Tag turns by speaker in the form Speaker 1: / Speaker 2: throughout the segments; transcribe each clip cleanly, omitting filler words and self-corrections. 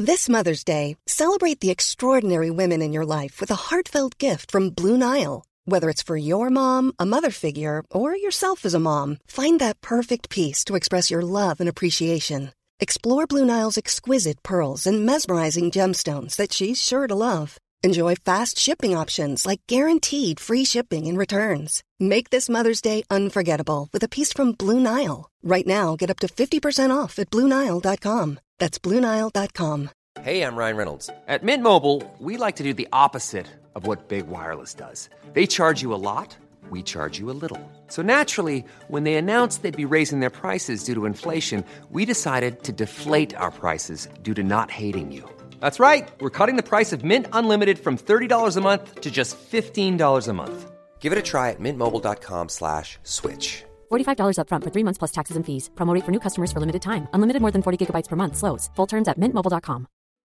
Speaker 1: This Mother's Day, celebrate the extraordinary women in your life with a heartfelt gift from Blue Nile. Whether it's for your mom, a mother figure, or yourself as a mom, find that perfect piece to express your love and appreciation. Explore Blue Nile's exquisite pearls and mesmerizing gemstones that she's sure to love. Enjoy fast shipping options like guaranteed free shipping and returns. Make this Mother's Day unforgettable with a piece from Blue Nile. Right now, get up to 50% off at BlueNile.com. That's BlueNile.com.
Speaker 2: Hey, I'm Ryan Reynolds. At Mint Mobile, we like to do the opposite of what Big Wireless does. They charge you a lot, we charge you a little. So naturally, when they announced they'd be raising their prices due to inflation, we decided to deflate our prices due to not hating you. That's right. We're cutting the price of Mint Unlimited from $30 a month to just $15 a month. Give it a try at mintmobile.com/switch.
Speaker 3: $45 up front for 3 months plus taxes and fees. Promo rate for new customers for limited time. Unlimited more than 40 gigabytes per month. Slows full terms at mintmobile.com.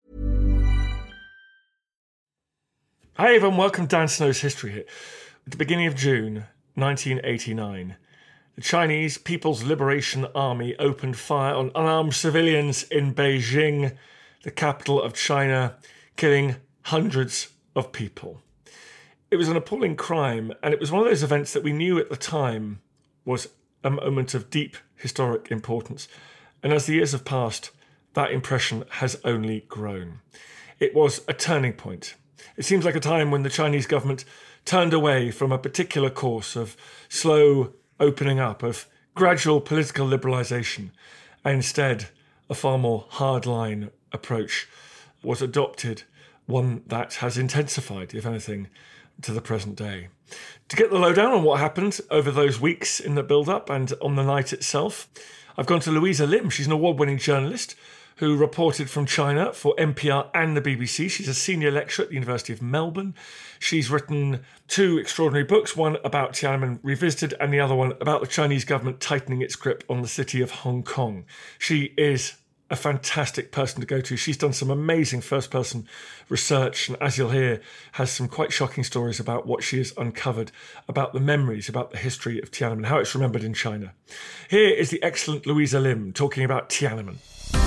Speaker 4: Hi everyone, welcome to Dan Snow's History Hit. At the beginning of June 1989, the Chinese People's Liberation Army opened fire on unarmed civilians in Beijing, the capital of China, killing hundreds of people. It was an appalling crime, and it was one of those events that we knew at the time was a moment of deep historic importance. And as the years have passed, that impression has only grown. It was a turning point. It seems like a time when the Chinese government turned away from a particular course of slow opening up, of gradual political liberalisation, and instead a far more hardline approach was adopted, one that has intensified, if anything, to the present day. To get the lowdown on what happened over those weeks in the build-up and on the night itself, I've gone to Louisa Lim. She's an award-winning journalist who reported from China for NPR and the BBC. She's a senior lecturer at the University of Melbourne. She's written 2 extraordinary books, one about Tiananmen Revisited and the other one about the Chinese government tightening its grip on the city of Hong Kong. She is a fantastic person to go to. She's done some amazing first-person research, and as you'll hear, has some quite shocking stories about what she has uncovered, about the memories, about the history of Tiananmen, how it's remembered in China. Here is the excellent Louisa Lim talking about Tiananmen.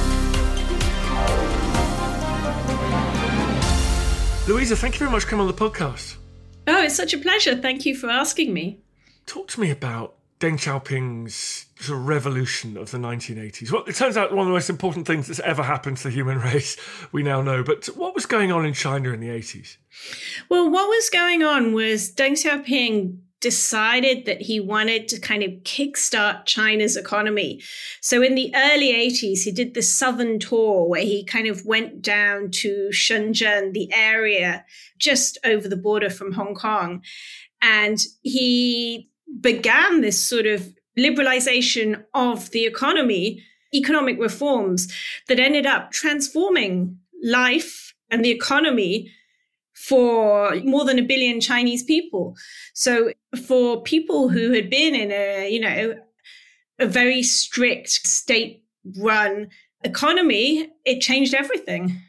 Speaker 4: Louisa, thank you very much for coming on the podcast.
Speaker 5: Oh, it's such a pleasure. Thank you for asking me.
Speaker 4: Talk to me about Deng Xiaoping's sort of revolution of the 1980s. Well, it turns out one of the most important things that's ever happened to the human race, we now know. But what was going on in China in the 80s?
Speaker 5: Well, what was going on was Deng Xiaoping decided that he wanted to kind of kickstart China's economy. So in the early 80s, he did this southern tour where he kind of went down to Shenzhen, the area just over the border from Hong Kong. And he began this sort of liberalization of the economy, economic reforms that ended up transforming life and the economy for more than 1 billion Chinese people. So for people who had been in a very strict state-run economy, it changed everything.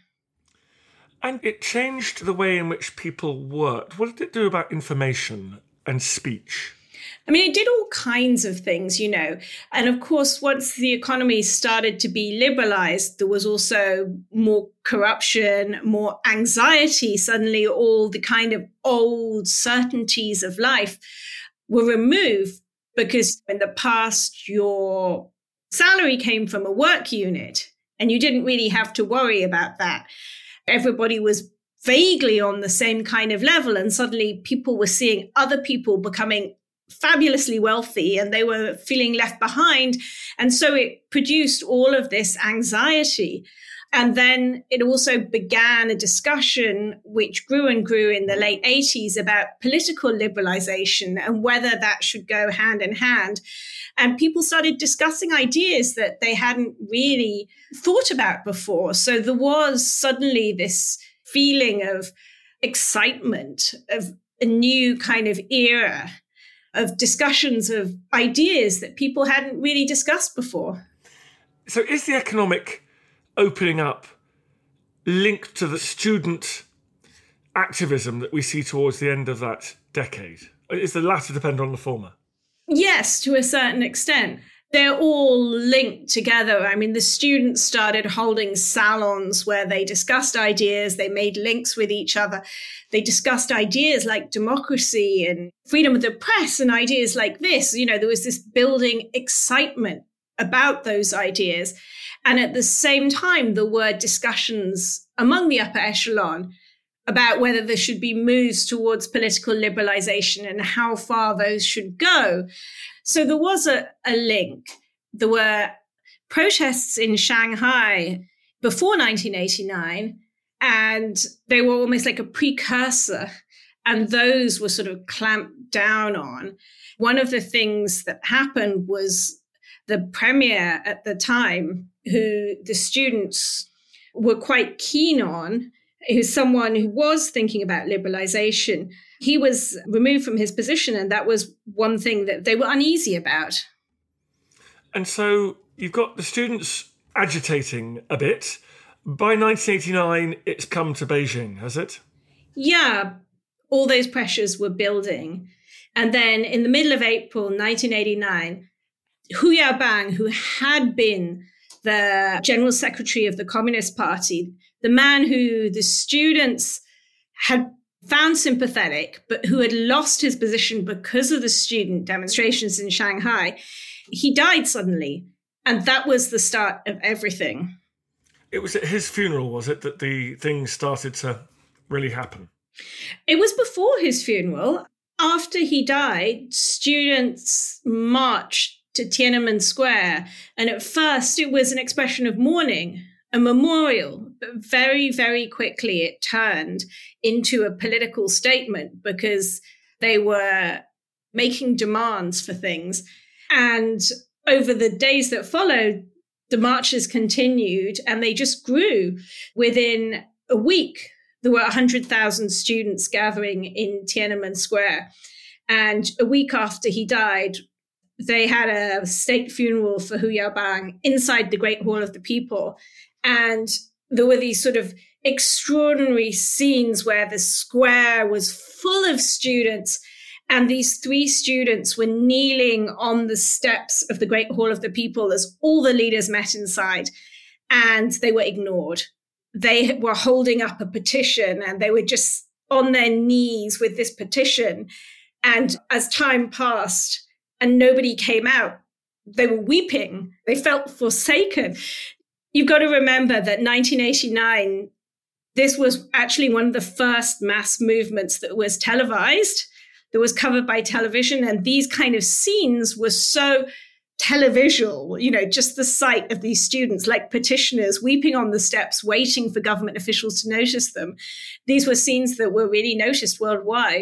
Speaker 4: And it changed the way in which people worked. What did it do about information and speech?
Speaker 5: I mean, it did all kinds of things, And of course, once the economy started to be liberalized, there was also more corruption, more anxiety. Suddenly, all the kind of old certainties of life were removed because in the past, your salary came from a work unit and you didn't really have to worry about that. Everybody was vaguely on the same kind of level. And suddenly people were seeing other people becoming fabulously wealthy and they were feeling left behind. And so it produced all of this anxiety. And then it also began a discussion which grew and grew in the late 80s about political liberalization and whether that should go hand in hand. And people started discussing ideas that they hadn't really thought about before. So there was suddenly this feeling of excitement, of a new kind of era of discussions of ideas that people hadn't really discussed before.
Speaker 4: So is the economic opening up linked to the student activism that we see towards the end of that decade? Is the latter depend on the former?
Speaker 5: Yes, to a certain extent. they're all linked together. I mean, the students started holding salons where they discussed ideas, they made links with each other. They discussed ideas like democracy and freedom of the press and ideas like this. You know, there was this building excitement about those ideas. And at the same time, there were discussions among the upper echelon about whether there should be moves towards political liberalization and how far those should go. So there was a link. There were protests in Shanghai before 1989, and they were almost like a precursor, and those were sort of clamped down on. One of the things that happened was the premier at the time, who the students were quite keen on, who's someone who was thinking about liberalization, he was removed from his position, and that was one thing that they were uneasy about.
Speaker 4: And so you've got the students agitating a bit. By 1989, it's come to Beijing, has it?
Speaker 5: Yeah, all those pressures were building. And then in the middle of April 1989, Hu Yaobang, who had been the general secretary of the Communist Party, the man who the students had found sympathetic, but who had lost his position because of the student demonstrations in Shanghai, he died suddenly. And that was the start of everything.
Speaker 4: It was at his funeral, was it, that the things started to really happen?
Speaker 5: It was before his funeral. After he died, students marched to Tiananmen Square. And at first, it was an expression of mourning, a memorial. But very, very quickly, it turned into a political statement because they were making demands for things. And over the days that followed, the marches continued and they just grew. Within a week, there were 100,000 students gathering in Tiananmen Square. And a week after he died, they had a state funeral for Hu Yaobang inside the Great Hall of the People. And there were these sort of extraordinary scenes where the square was full of students. And these 3 students were kneeling on the steps of the Great Hall of the People as all the leaders met inside, and they were ignored. They were holding up a petition and they were just on their knees with this petition. And as time passed and nobody came out, they were weeping. They felt forsaken. You've got to remember that 1989, this was actually one of the first mass movements that was televised, that was covered by television. And these kind of scenes were so televisual, you know, just the sight of these students like petitioners weeping on the steps, waiting for government officials to notice them. These were scenes that were really noticed worldwide.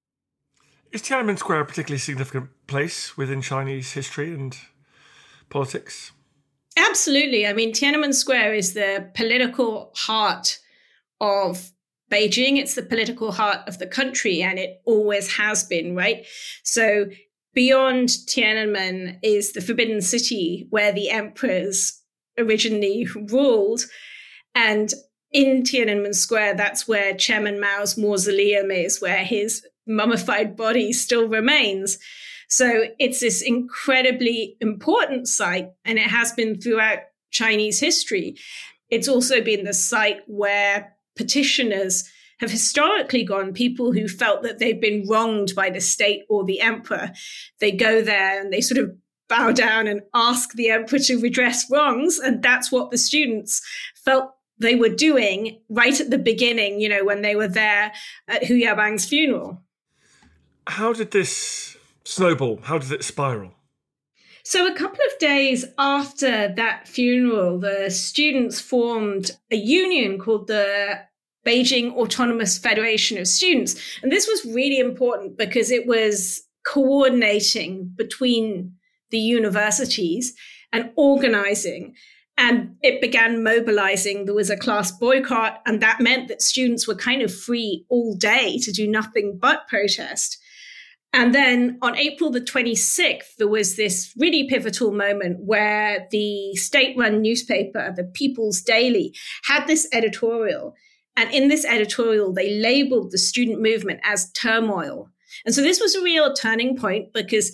Speaker 4: Is Tiananmen Square a particularly significant place within Chinese history and politics?
Speaker 5: Absolutely. I mean, Tiananmen Square is the political heart of Beijing. It's the political heart of the country, and it always has been, right? So beyond Tiananmen is the Forbidden City, where the emperors originally ruled. And in Tiananmen Square, that's where Chairman Mao's mausoleum is, where his mummified body still remains. So it's this incredibly important site, and it has been throughout Chinese history. It's also been the site where petitioners have historically gone, people who felt that they've been wronged by the state or the emperor. They go there and they sort of bow down and ask the emperor to redress wrongs. And that's what the students felt they were doing right at the beginning, you know, when they were there at Hu Yaobang's funeral.
Speaker 4: How did this snowball? How did it spiral?
Speaker 5: So a couple of days after that funeral, the students formed a union called the Beijing Autonomous Federation of Students. And this was really important because it was coordinating between the universities and organizing. And it began mobilizing. There was a class boycott, and that meant that students were kind of free all day to do nothing but protest. And then on April the 26th, there was this really pivotal moment where the state-run newspaper, the People's Daily, had this editorial. And in this editorial, they labeled the student movement as turmoil. And so this was a real turning point because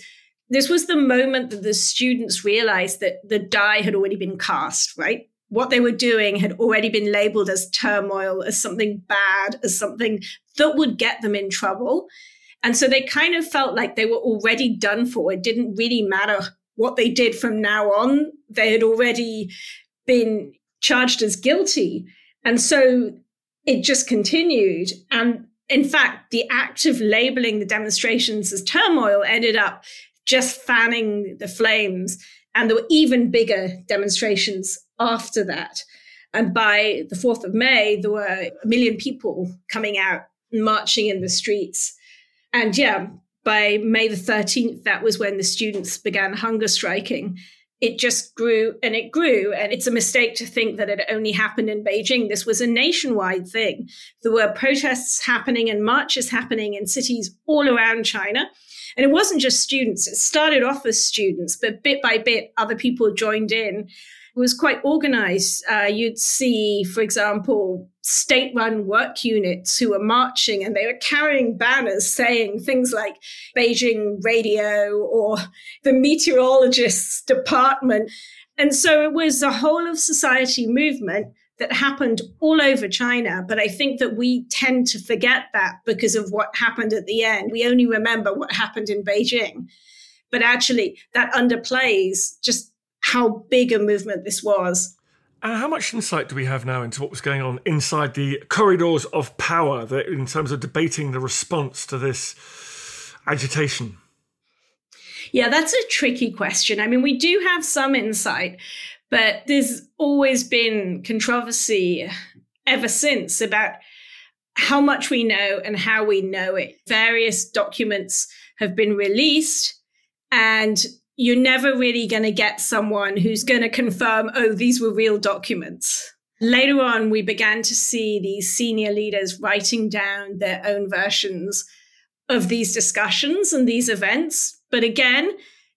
Speaker 5: this was the moment that the students realized that the die had already been cast, right? What they were doing had already been labeled as turmoil, as something bad, as something that would get them in trouble. And so they kind of felt like they were already done for. It didn't really matter what they did from now on. They had already been charged as guilty. And so it just continued. And in fact, the act of labeling the demonstrations as turmoil ended up just fanning the flames. And there were even bigger demonstrations after that. And by the 4th of May, there were 1 million people coming out and marching in the streets. And yeah, by May the 13th, that was when the students began hunger striking. It just grew and it grew. And it's a mistake to think that it only happened in Beijing. This was a nationwide thing. There were protests happening and marches happening in cities all around China. And it wasn't just students. It started off as students, but bit by bit, other people joined in. It was quite organized. You'd see, for example, state-run work units who were marching and they were carrying banners saying things like Beijing Radio or the meteorologist's department. And so it was a whole of society movement that happened all over China. But I think that we tend to forget that because of what happened at the end. We only remember what happened in Beijing. But actually, that underplays just how big a movement this was.
Speaker 4: And how much insight do we have now into what was going on inside the corridors of power in terms of debating the response to this agitation?
Speaker 5: Yeah, that's a tricky question. I mean, we do have some insight, but there's always been controversy ever since about how much we know and how we know it. Various documents have been released, and you're never really going to get someone who's going to confirm, oh, these were real documents. Later on, we began to see these senior leaders writing down their own versions of these discussions and these events. But again,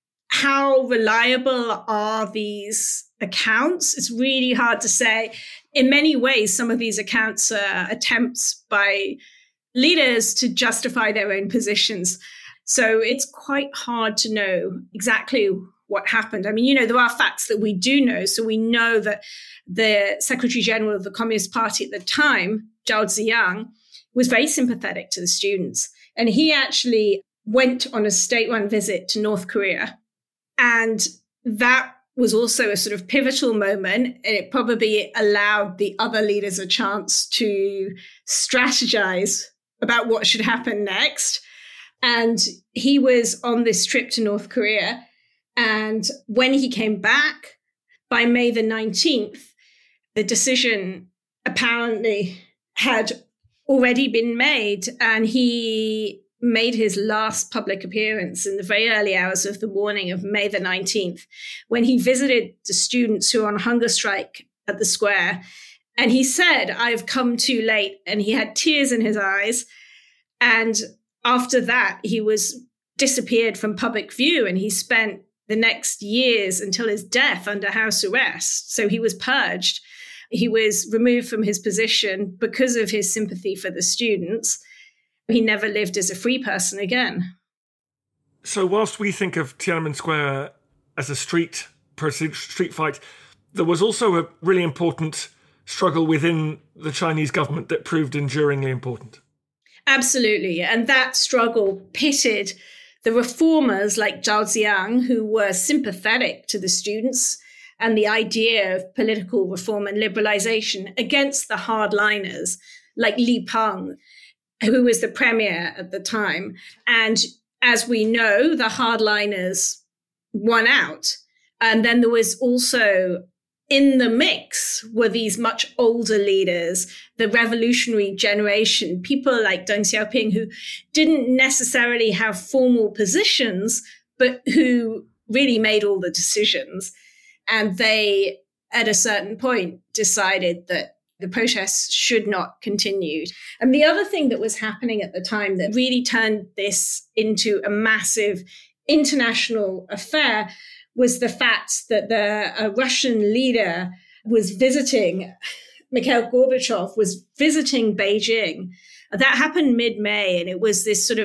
Speaker 5: how reliable are these accounts? It's really hard to say. In many ways, some of these accounts are attempts by leaders to justify their own positions. So it's quite hard to know exactly what happened. I mean, there are facts that we do know. So we know that the Secretary General of the Communist Party at the time, Zhao Ziyang, was very sympathetic to the students. And he actually went on a state-run visit to North Korea. And that was also a sort of pivotal moment. And it probably allowed the other leaders a chance to strategize about what should happen next. And he was on this trip to North Korea. And when he came back, by May the 19th, the decision apparently had already been made. And he made his last public appearance in the very early hours of the morning of May the 19th, when he visited the students who were on hunger strike at the square. And he said, "I've come too late." And he had tears in his eyes. And after that, he was disappeared from public view, and he spent the next years until his death under house arrest. So he was purged. He was removed from his position because of his sympathy for the students. He never lived as a free person again.
Speaker 4: So whilst we think of Tiananmen Square as a street fight, there was also a really important struggle within the Chinese government that proved enduringly important.
Speaker 5: Absolutely. And that struggle pitted the reformers like Zhao Ziyang, who were sympathetic to the students and the idea of political reform and liberalization, against the hardliners like Li Peng, who was the premier at the time. And as we know, the hardliners won out. And then there was also, in the mix, were these much older leaders, the revolutionary generation, people like Deng Xiaoping, who didn't necessarily have formal positions, but who really made all the decisions. And they, at a certain point, decided that the protests should not continue. And the other thing that was happening at the time that really turned this into a massive international affair was the fact that a Russian leader was visiting, Mikhail Gorbachev was visiting Beijing. That happened mid-May, and it was this sort of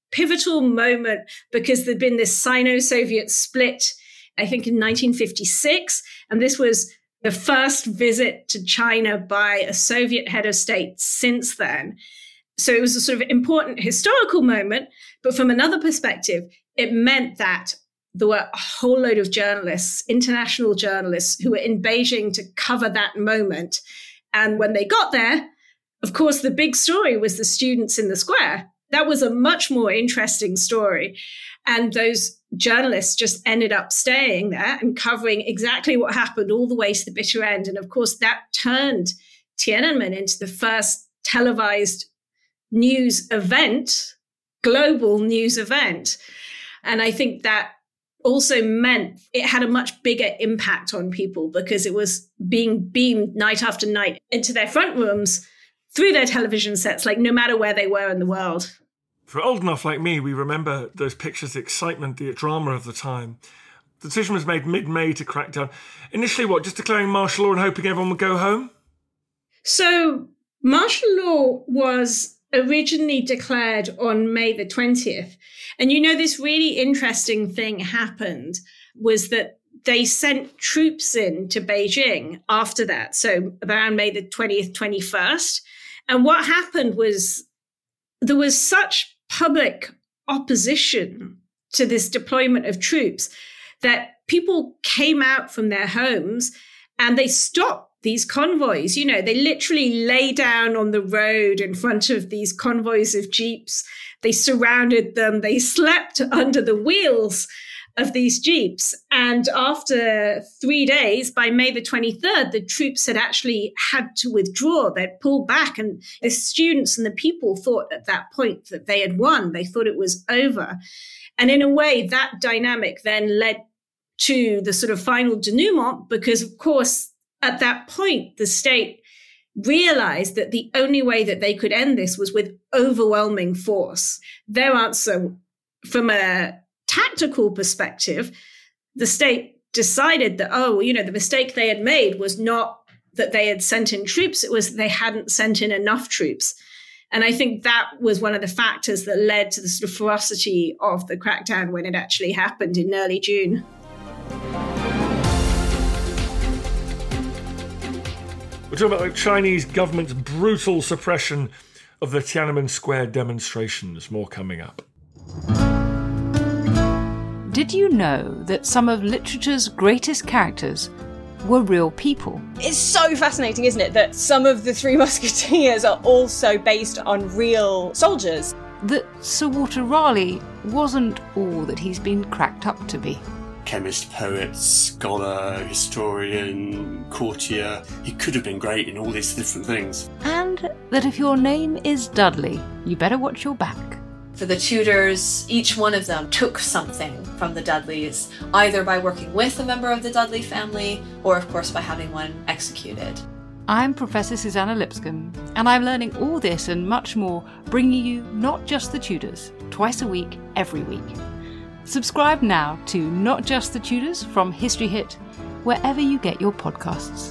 Speaker 5: pivotal moment because there'd been this Sino-Soviet split, I think in 1956. And this was the first visit to China by a Soviet head of state since then. So it was a sort of important historical moment. But from another perspective, it meant that there were a whole load of journalists, international journalists, who were in Beijing to cover that moment. And when they got there, of course, the big story was the students in the square. That was a much more interesting story. And those journalists just ended up staying there and covering exactly what happened all the way to the bitter end. And of course, that turned Tiananmen into the first televised news event, global news event. And I think that also meant it had a much bigger impact on people because it was being beamed night after night into their front rooms through their television sets, like no matter where they were in the world.
Speaker 4: For old enough like me, we remember those pictures, the excitement, the drama of the time. The decision was made mid-May to crack down. Initially, just declaring martial law and hoping everyone would go home?
Speaker 5: So martial law was originally declared on May the 20th. And this really interesting thing happened was that they sent troops in to Beijing after that. So around May the 20th, 21st. And what happened was there was such public opposition to this deployment of troops that people came out from their homes and they stopped these convoys. They literally lay down on the road in front of these convoys of jeeps. They surrounded them. They slept under the wheels of these jeeps. And after 3 days, by May the 23rd, the troops had actually had to withdraw. They'd pulled back. And the students and the people thought at that point that they had won. They thought it was over. And in a way, that dynamic then led to the sort of final denouement, because, of course, at that point, the state realized that the only way that they could end this was with overwhelming force. Their answer, from a tactical perspective, the state decided that, the mistake they had made was not that they had sent in troops, it was that they hadn't sent in enough troops. And I think that was one of the factors that led to the sort of ferocity of the crackdown when it actually happened in early June.
Speaker 4: We're talking about the Chinese government's brutal suppression of the Tiananmen Square demonstrations. More coming up.
Speaker 6: Did you know that some of literature's greatest characters were real people?
Speaker 7: It's so fascinating, isn't it, that some of the Three Musketeers are also based on real soldiers?
Speaker 6: That Sir Walter Raleigh wasn't all that he's been cracked up to be.
Speaker 8: Chemist, poet, scholar, historian, courtier. He could have been great in all these different things.
Speaker 6: And that if your name is Dudley, you better watch your back.
Speaker 9: For the Tudors, each one of them took something from the Dudleys, either by working with a member of the Dudley family, or of course by having one executed.
Speaker 6: I'm Professor Susanna Lipscomb, and I'm learning all this and much more, bringing you Not Just the Tudors, twice a week, every week. Subscribe now to Not Just the Tudors from History Hit, wherever you get your podcasts.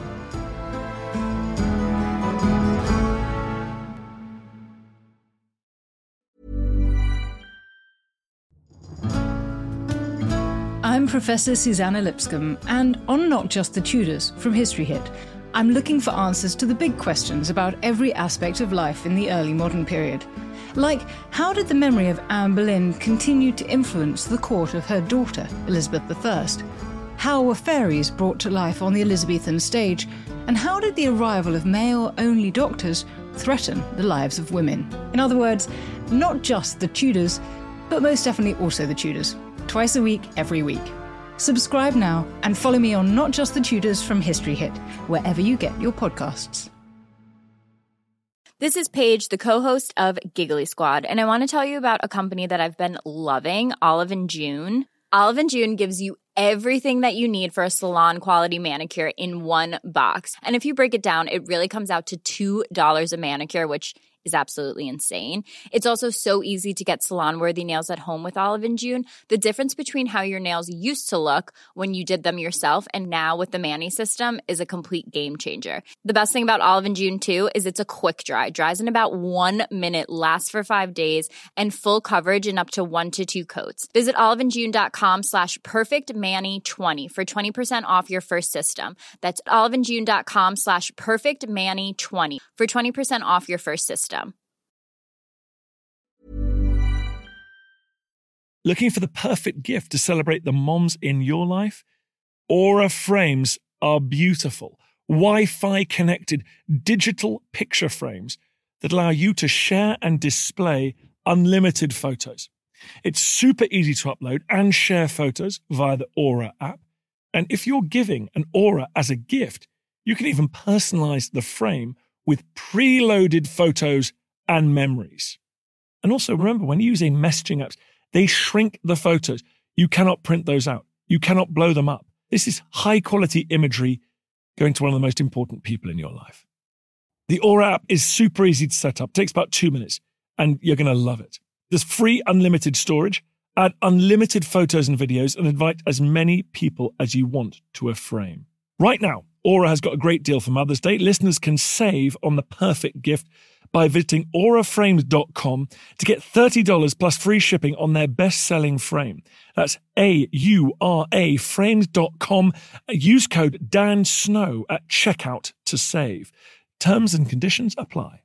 Speaker 6: I'm Professor Susanna Lipscomb, and on Not Just the Tudors from History Hit, I'm looking for answers to the big questions about every aspect of life in the early modern period. Like, how did the memory of Anne Boleyn continue to influence the court of her daughter, Elizabeth I? How were fairies brought to life on the Elizabethan stage? And how did the arrival of male-only doctors threaten the lives of women? In other words, not just the Tudors, but most definitely also the Tudors. Twice a week, every week. Subscribe now and follow me on Not Just the Tudors from History Hit, wherever you get your podcasts.
Speaker 10: This is Paige, the co-host of Giggly Squad, and I want to tell you about a company that I've been loving, Olive & June. Olive & June gives you everything that you need for a salon-quality manicure in one box. And if you break it down, it really comes out to $2 a manicure, which is absolutely insane. It's also so easy to get salon-worthy nails at home with Olive & June. The difference between how your nails used to look when you did them yourself and now with the Mani system is a complete game changer. The best thing about Olive & June, too, is it's a quick dry. Dries in about 1 minute, lasts for 5 days, and full coverage in up to 1 to 2 coats. Visit oliveandjune.com/perfectmani20 for 20% off your first system. That's oliveandjune.com/perfectmani20 for 20% off your first system.
Speaker 4: Looking for the perfect gift to celebrate the moms in your life? Aura frames are beautiful, Wi-Fi connected digital picture frames that allow you to share and display unlimited photos. It's super easy to upload and share photos via the Aura app. And if you're giving an Aura as a gift, you can even personalize the frame with preloaded photos and memories. And also remember, when using messaging apps, they shrink the photos. You cannot print those out. You cannot blow them up. This is high quality imagery going to one of the most important people in your life. The Aura app is super easy to set up. It takes about 2 minutes and you're going to love it. There's free unlimited storage, add unlimited photos and videos, and invite as many people as you want to a frame. Right now, Aura has got a great deal for Mother's Day. Listeners can save on the perfect gift by visiting auraframes.com to get $30 plus free shipping on their best-selling frame. That's AURA frames.com. Use code DANSNOW at checkout to save. Terms and conditions apply.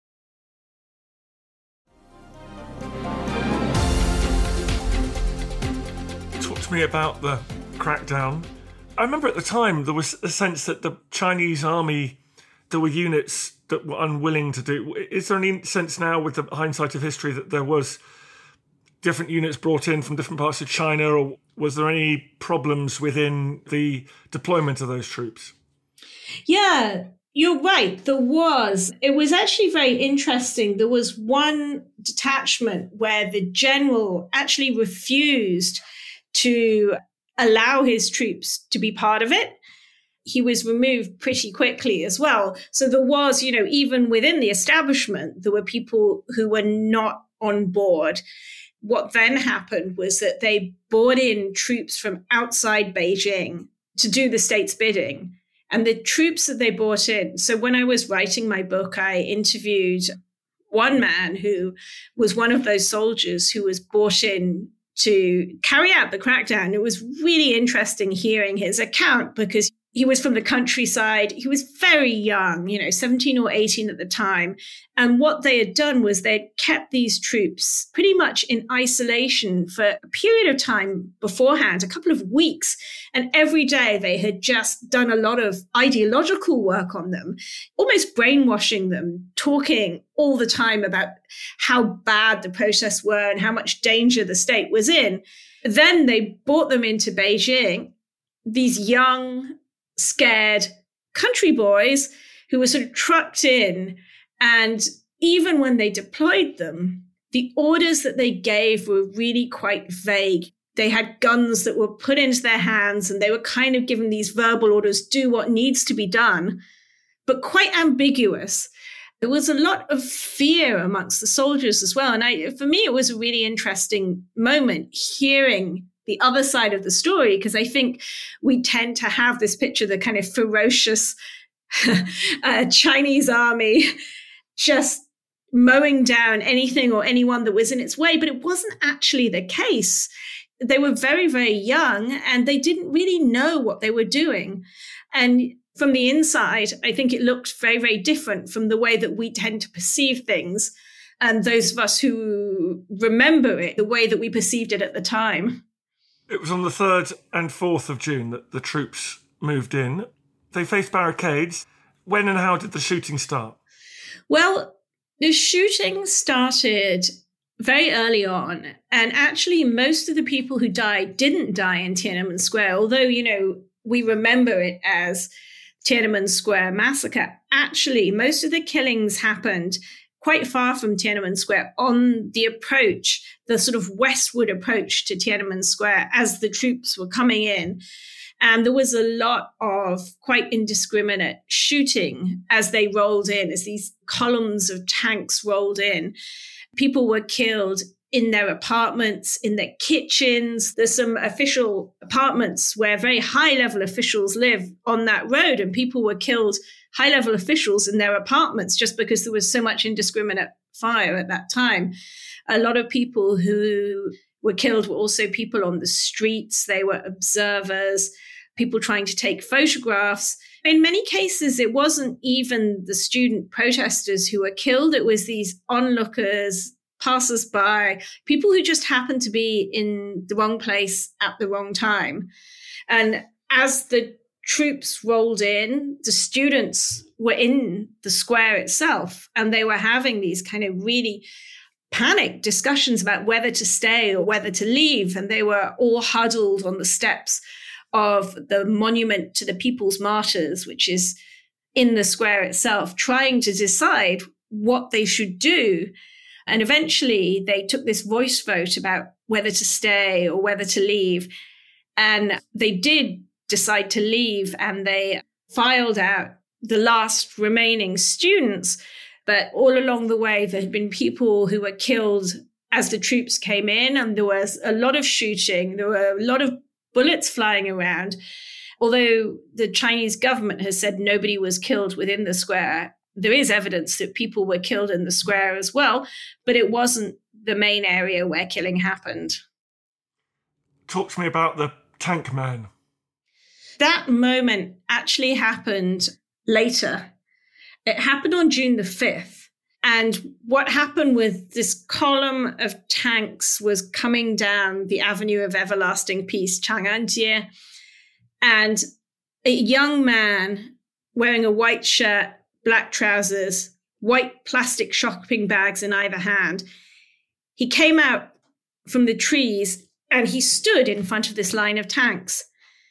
Speaker 4: Talk to me about the crackdown. I remember at the time there was a sense that the Chinese army, there were units that were unwilling to do. Is there any sense now, with the hindsight of history, that there was different units brought in from different parts of China, or was there any problems within the deployment of those troops?
Speaker 5: Yeah, you're right. There was. It was actually very interesting. There was one detachment where the general actually refused to allow his troops to be part of it. He was removed pretty quickly as well. So there was, even within the establishment, there were people who were not on board. What then happened was that they brought in troops from outside Beijing to do the state's bidding. And the troops that they brought in, so when I was writing my book, I interviewed one man who was one of those soldiers who was brought in to carry out the crackdown. It was really interesting hearing his account because he was from the countryside. He was very young, 17 or 18 at the time. And what they had done was they'd kept these troops pretty much in isolation for a period of time beforehand, a couple of weeks. And every day they had just done a lot of ideological work on them, almost brainwashing them, talking all the time about how bad the protests were and how much danger the state was in. Then they brought them into Beijing, these young, scared country boys who were sort of trucked in. And even when they deployed them, the orders that they gave were really quite vague. They had guns that were put into their hands and they were kind of given these verbal orders, do what needs to be done, but quite ambiguous. There was a lot of fear amongst the soldiers as well. And for me, it was a really interesting moment hearing the other side of the story, because I think we tend to have this picture, the kind of ferocious Chinese army just mowing down anything or anyone that was in its way. But it wasn't actually the case. They were very, very young and they didn't really know what they were doing. And from the inside, I think it looked very, very different from the way that we tend to perceive things. And those of us who remember it, the way that we perceived it at the time.
Speaker 4: It was on the 3rd and 4th of June that the troops moved in. They faced barricades. When and how did the shooting start?
Speaker 5: Well, the shooting started very early on. And actually, most of the people who died didn't die in Tiananmen Square, although, we remember it as Tiananmen Square massacre. Actually, most of the killings happened quite far from Tiananmen Square on the approach, the sort of westward approach to Tiananmen Square as the troops were coming in. And there was a lot of quite indiscriminate shooting as they rolled in, as these columns of tanks rolled in. People were killed in their apartments, in their kitchens. There's some official apartments where very high-level officials live on that road, and people were killed, high-level officials in their apartments, just because there was so much indiscriminate fire at that time. A lot of people who were killed were also people on the streets. They were observers, people trying to take photographs. In many cases, it wasn't even the student protesters who were killed. It was these onlookers, passers-by, people who just happened to be in the wrong place at the wrong time. And as the troops rolled in, the students were in the square itself, and they were having these kind of really panicked discussions about whether to stay or whether to leave. And they were all huddled on the steps of the monument to the People's Martyrs, which is in the square itself, trying to decide what they should do. And eventually they took this voice vote about whether to stay or whether to leave. And they did decide to leave, and they filed out the last remaining students. But all along the way, there had been people who were killed as the troops came in, and there was a lot of shooting. There were a lot of bullets flying around. Although the Chinese government has said nobody was killed within the square, there is evidence that people were killed in the square as well, but it wasn't the main area where killing happened.
Speaker 4: Talk to me about the tank man.
Speaker 5: That moment actually happened later. It happened on June the 5th. And what happened with this column of tanks was coming down the Avenue of Everlasting Peace, Chang'anjie, and a young man wearing a white shirt, black trousers, white plastic shopping bags in either hand. He came out from the trees and he stood in front of this line of tanks.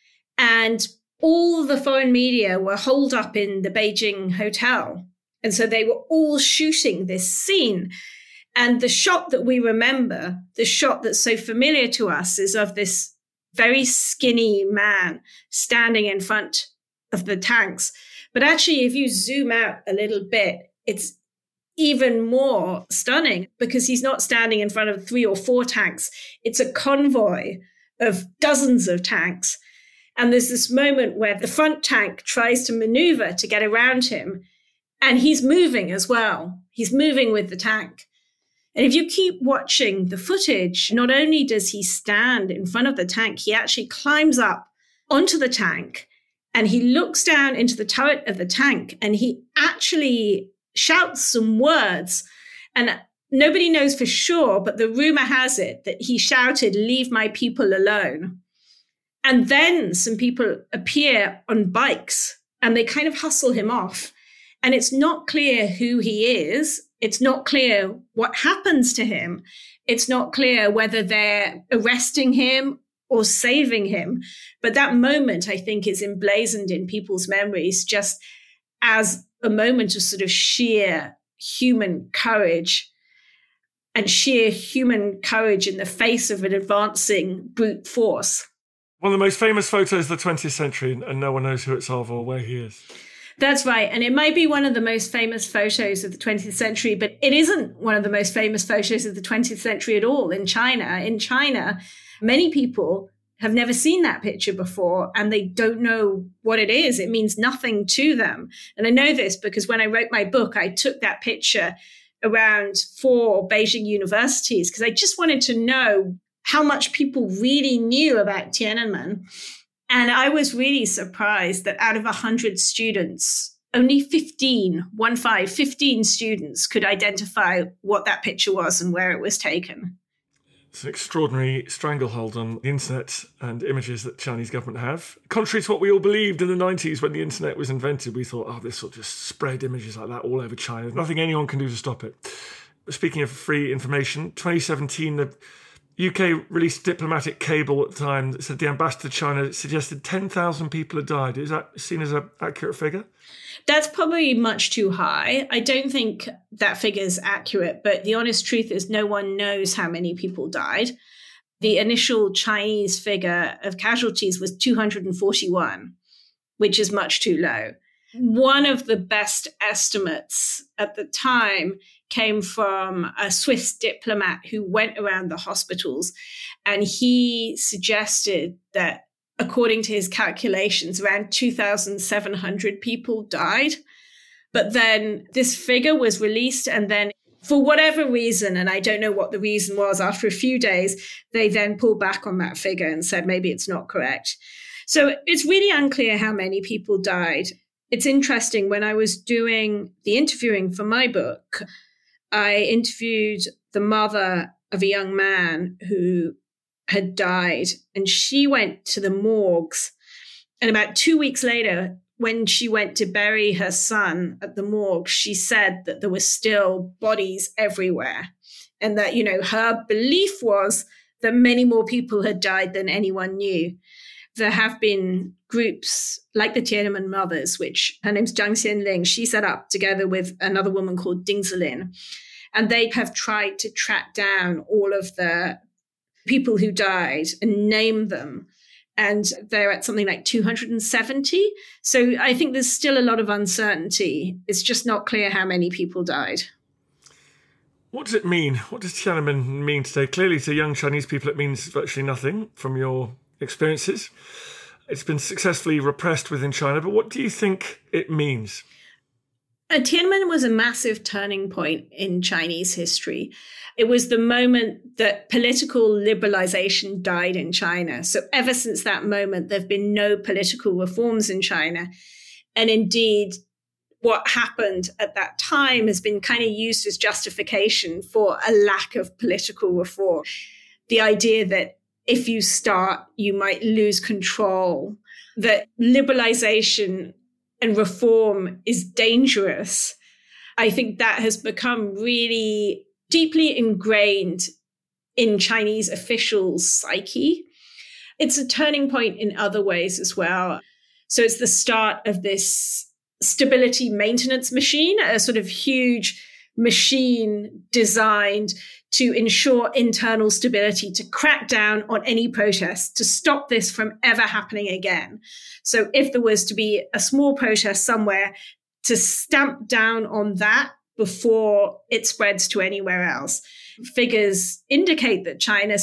Speaker 5: And all the foreign media were holed up in the Beijing hotel. And so they were all shooting this scene. And the shot that we remember, the shot that's so familiar to us, is of this very skinny man standing in front of the tanks. But actually, if you zoom out a little bit, it's even more stunning because he's not standing in front of 3 or 4 tanks. It's a convoy of dozens of tanks. And there's this moment where the front tank tries to maneuver to get around him, and he's moving as well. He's moving with the tank. And if you keep watching the footage, not only does he stand in front of the tank, he actually climbs up onto the tank and he looks down into the turret of the tank and he actually shouts some words. And nobody knows for sure, but the rumor has it that he shouted, "Leave my people alone." And then some people appear on bikes and they kind of hustle him off. And it's not clear who he is. It's not clear what happens to him. It's not clear whether they're arresting him or saving him. But that moment, I think, is emblazoned in people's memories just as a moment of sort of sheer human courage, and sheer human courage in the face of an advancing brute force.
Speaker 4: One of the most famous photos of the 20th century, and no one knows who it's of or where he is.
Speaker 5: That's right. And it might be one of the most famous photos of the 20th century, but it isn't one of the most famous photos of the 20th century at all in China. In China, many people have never seen that picture before and they don't know what it is. It means nothing to them. And I know this because when I wrote my book, I took that picture around 4 Beijing universities because I just wanted to know how much people really knew about Tiananmen. And I was really surprised that out of 100 students, only 15 students could identify what that picture was and where it was taken.
Speaker 4: It's an extraordinary stranglehold on the internet and images that the Chinese government have. Contrary to what we all believed in the 90s when the internet was invented, we thought, oh, this will just spread images like that all over China. Nothing anyone can do to stop it. Speaking of free information, 2017, the UK released a diplomatic cable at the time that said the ambassador to China suggested 10,000 people had died. Is that seen as an accurate figure?
Speaker 5: That's probably much too high. I don't think that figure is accurate, but the honest truth is no one knows how many people died. the initial Chinese figure of casualties was 241, which is much too low. One of the best estimates at the time came from a Swiss diplomat who went around the hospitals, and he suggested that, according to his calculations, around 2,700 people died. But then this figure was released, and then for whatever reason, and I don't know what the reason was, after a few days, they then pulled back on that figure and said maybe it's not correct. So it's really unclear how many people died. It's interesting, when I was doing the interviewing for my book, I interviewed the mother of a young man who had died, and she went to the morgues. And about 2 weeks later, when she went to bury her son at the morgue, she said that there were still bodies everywhere. And that, her belief was that many more people had died than anyone knew. There have been groups like the Tiananmen Mothers, which her name's Zhang Xianling, she set up together with another woman called Ding Zilin. And they have tried to track down all of the people who died and name them. And they're at something like 270. So I think there's still a lot of uncertainty. It's just not clear how many people died.
Speaker 4: What does it mean? What does Tiananmen mean today? Clearly, to young Chinese people, it means virtually nothing from your experiences. It's been successfully repressed within China, but what do you think it means?
Speaker 5: Tiananmen was a massive turning point in Chinese history. It was the moment that political liberalization died in China. So ever since that moment, there have been no political reforms in China. And indeed, what happened at that time has been kind of used as justification for a lack of political reform. The idea that if you start, you might lose control, that liberalization and reform is dangerous. I think that has become really deeply ingrained in Chinese officials' psyche. It's a turning point in other ways as well. So it's the start of this stability maintenance machine, a sort of huge machine designed to ensure internal stability, to crack down on any protests, to stop this from ever happening again. So if there was to be a small protest somewhere, to stamp down on that before it spreads to anywhere else. Figures indicate that China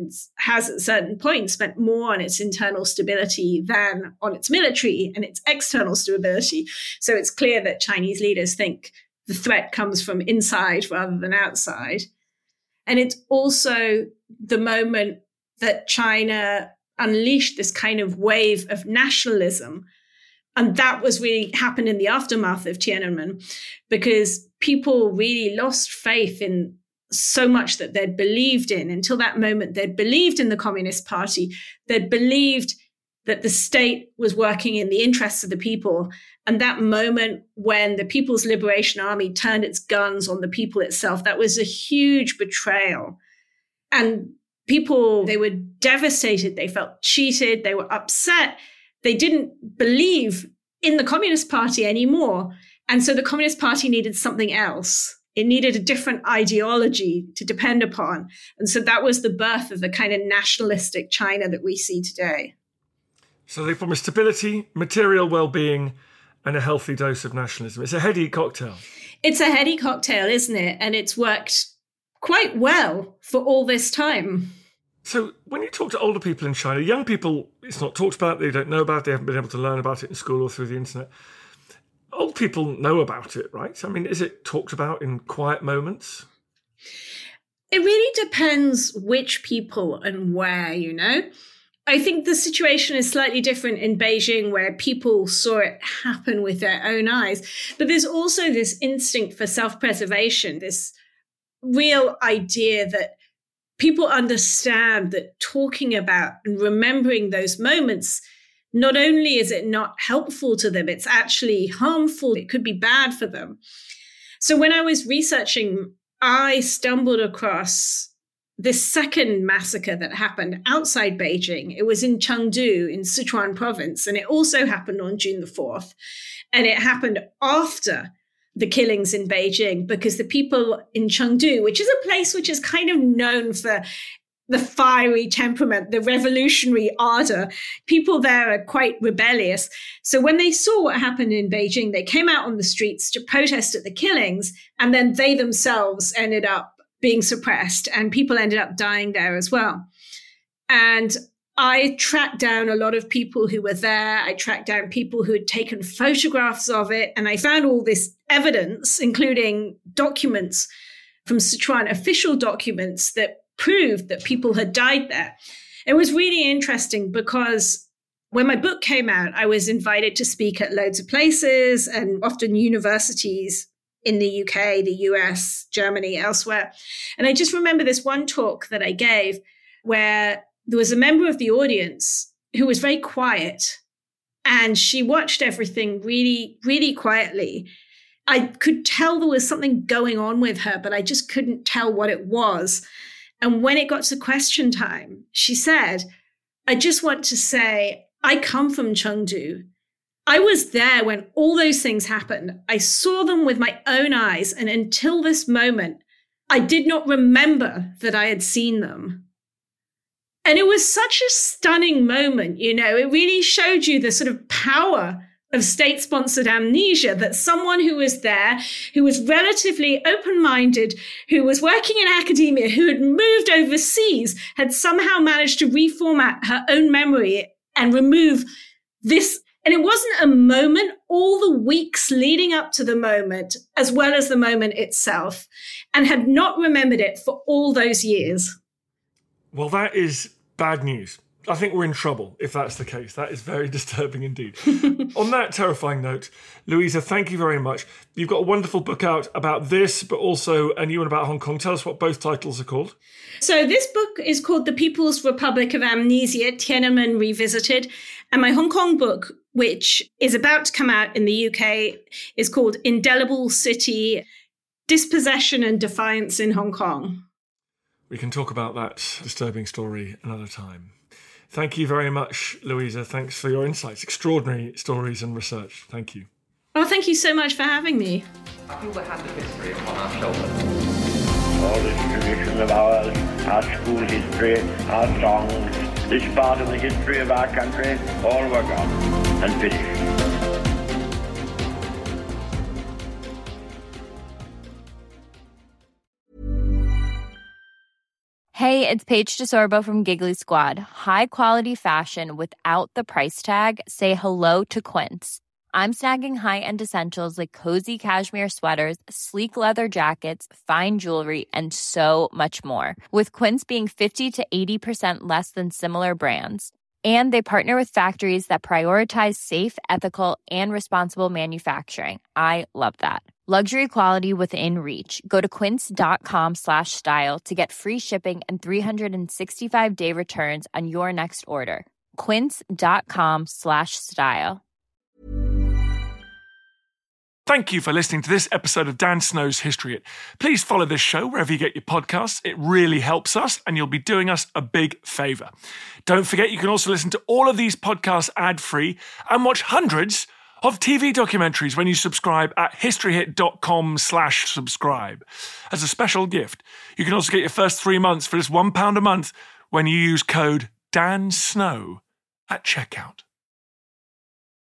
Speaker 5: has at certain points spent more on its internal stability than on its military and its external stability. So it's clear that Chinese leaders think the threat comes from inside rather than outside. And it's also the moment that China unleashed this kind of wave of nationalism. And that was really happened in the aftermath of Tiananmen, because people really lost faith in so much that they'd believed in. Until that moment, they'd believed in the Communist Party. They'd believed that the state was working in the interests of the people. And that moment when the People's Liberation Army turned its guns on the people itself, that was a huge betrayal. And people, they were devastated. They felt cheated. They were upset. They didn't believe in the Communist Party anymore. And so the Communist Party needed something else. It needed a different ideology to depend upon. And so that was the birth of the kind of nationalistic China that we see today.
Speaker 4: So they promised stability, material well-being, and a healthy dose of nationalism. It's a heady cocktail.
Speaker 5: It's a heady cocktail, isn't it? And it's worked quite well for all this time.
Speaker 4: So when you talk to older people in China, young people, it's not talked about, they don't know about it, they haven't been able to learn about it in school or through the internet. Old people know about it, right? I mean, is it talked about in quiet moments?
Speaker 5: It really depends which people and where, you know? I think the situation is slightly different in Beijing, where people saw it happen with their own eyes. But there's also this instinct for self-preservation, this real idea that people understand that talking about and remembering those moments, not only is it not helpful to them, it's actually harmful. It could be bad for them. So when I was researching, I stumbled across this second massacre that happened outside Beijing. It was in Chengdu in Sichuan province, and it also happened on June the 4th. And it happened after the killings in Beijing, because the people in Chengdu, which is a place which is kind of known for the fiery temperament, the revolutionary ardor. People there are quite rebellious. So when they saw what happened in Beijing, they came out on the streets to protest at the killings, and then they themselves ended up being suppressed, and people ended up dying there as well. And I tracked down a lot of people who were there. I tracked down people who had taken photographs of it, and I found all this evidence, including documents from Sichuan, official documents that proved that people had died there. It was really interesting because when my book came out, I was invited to speak at loads of places and often universities in the UK, the US, Germany, elsewhere. And I just remember this one talk that I gave where there was a member of the audience who was very quiet, and she watched everything really, really quietly. I could tell there was something going on with her, but I just couldn't tell what it was. And when it got to question time, she said, I just want to say, I come from Chengdu. I was there when all those things happened. I saw them with my own eyes. And until this moment, I did not remember that I had seen them. And it was such a stunning moment, you know, it really showed you the sort of power of state-sponsored amnesia, that someone who was there, who was relatively open-minded, who was working in academia, who had moved overseas, had somehow managed to reformat her own memory and remove this. And it wasn't a moment, all the weeks leading up to the moment, as well as the moment itself, and had not remembered it for all those years.
Speaker 4: Well, that is bad news. I think we're in trouble if that's the case. That is very disturbing indeed. On that terrifying note, Louisa, thank you very much. You've got a wonderful book out about this, but also a new one about Hong Kong. Tell us what both titles are called.
Speaker 5: So this book is called The People's Republic of Amnesia, Tiananmen Revisited. And my Hong Kong book, which is about to come out in the UK, is called Indelible City, Dispossession and Defiance in Hong Kong.
Speaker 4: We can talk about that disturbing story another time. Thank you very much, Louisa. Thanks for your insights. Extraordinary stories and research. Thank you.
Speaker 5: Oh, thank you so much for having me.
Speaker 11: I feel we have the history upon our shoulders. All this tradition of ours, our school history, our songs, this part of the history of our country, all were gone and finished.
Speaker 10: Hey, it's Paige DeSorbo from Giggly Squad. High quality fashion without the price tag. Say hello to Quince. I'm snagging high-end essentials like cozy cashmere sweaters, sleek leather jackets, fine jewelry, and so much more. With Quince being 50 to 80% less than similar brands. And they partner with factories that prioritize safe, ethical, and responsible manufacturing. I love that. Luxury quality within reach. Go to quince.com/style to get free shipping and 365-day returns on your next order. Quince.com/style.
Speaker 4: Thank you for listening to this episode of Dan Snow's History Hit. Please follow this show wherever you get your podcasts. It really helps us, and you'll be doing us a big favour. Don't forget, you can also listen to all of these podcasts ad-free and watch hundreds of TV documentaries when you subscribe at historyhit.com/subscribe. As a special gift, you can also get your first 3 months for just £1 a month when you use code DANSNOW at checkout.